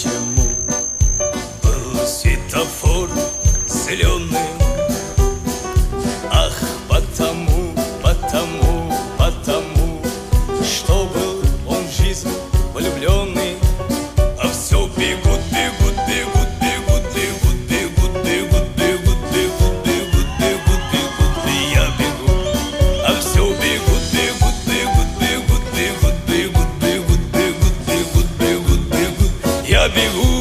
почему был светофор зеленый? Ах, потому, что был он в жизнь влюбленный. А все бегут, бегут, бегут, бегут, бегут, бегут, бегут, бегут, бегут, бегут, бегут, бегут, и я бегу. А все бегут, бегут, бегут, бегут, бегут, бегут, бегут, бегут, бегут, бегут, бегут, я бегу.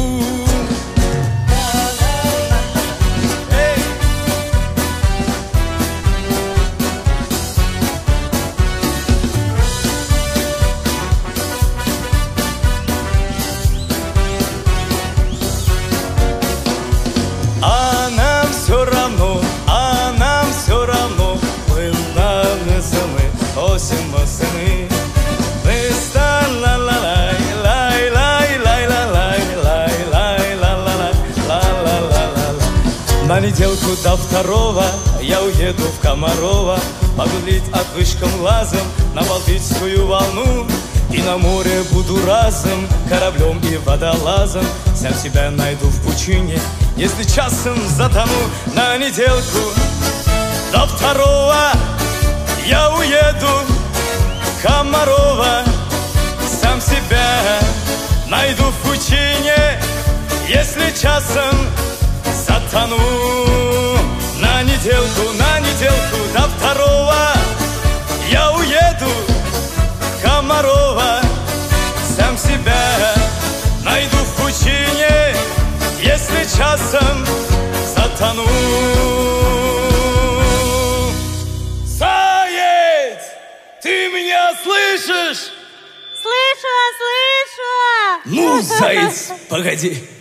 На неделку до второго я уеду в Комарова, погулять отвычком глазом на Балтийскую волну. И на море буду разом, кораблем и водолазом. Сам себя найду в пучине, если часом затону. На неделку до второго я уеду в Комарова, сам себя найду в пучине, если часом затону. На неделку до второго я уеду в Комарова, сам себя найду в пучине, если часом затону. Заяц, ты меня слышишь? Слышу, слышу. Ну, заяц, погоди.